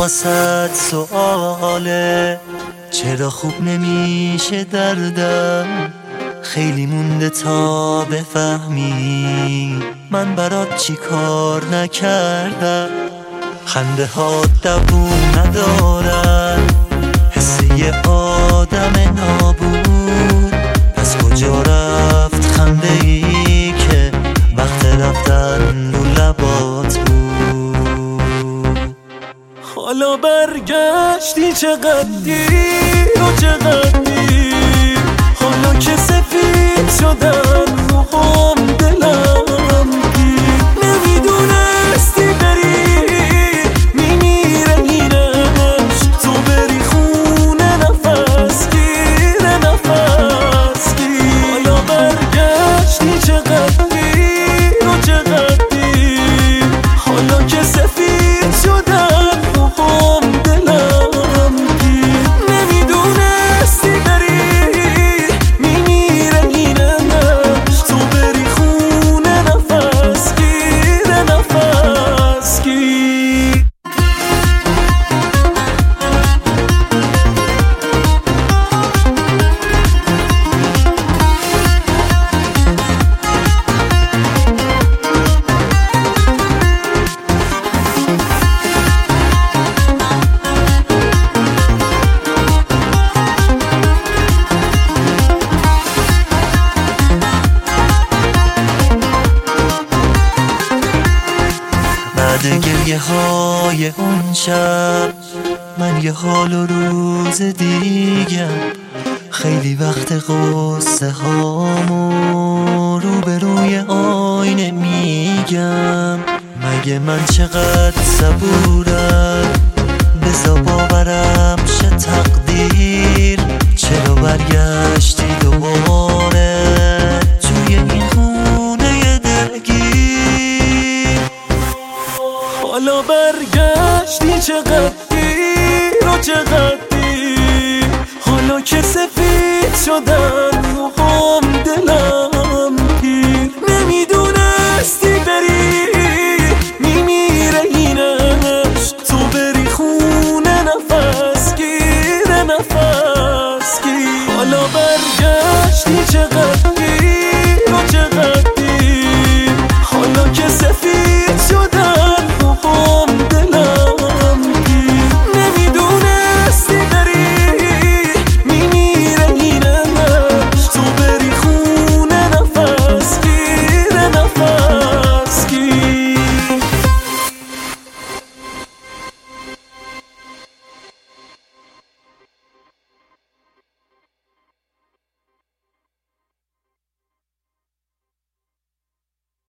واسد سؤاله چرا خوب نمیشه دردم، خیلی مونده تا بفهمی من برات چی کار نکردم. خنده ها دووم ندارن، حس یه آدم نابود، پس کجا رفت خنده ای که وقت رفتن رو لبات بود. حالا برگشتی چقدر دیر و چقدر دیر، حالا که سفید شدن روحام دلم گیر. نمیدونستی بری میمیره اینش، تو بری خونه نفس گیر نفس گیر. حالا برگشتی چقدر دیر و چقدر دیر، حالا که سفید شدن روحام دلم گیر. نمیدونستی بری میمیره اینش، تو بری خونه نفس گیر نفس گیر. بعد گریه های اون شب من یه حال و روز دیگم، خیلی وقت قصه هامو روبروی آینه میگم. مگه من چقدر صبورم، بذار باورم شه تقدیر، چرا برگشتی دوباره توی این خونه دلگیر. حالا برگشتی چقدر دیر و چقدر دیر، حالا که سفید شدن روحام دلم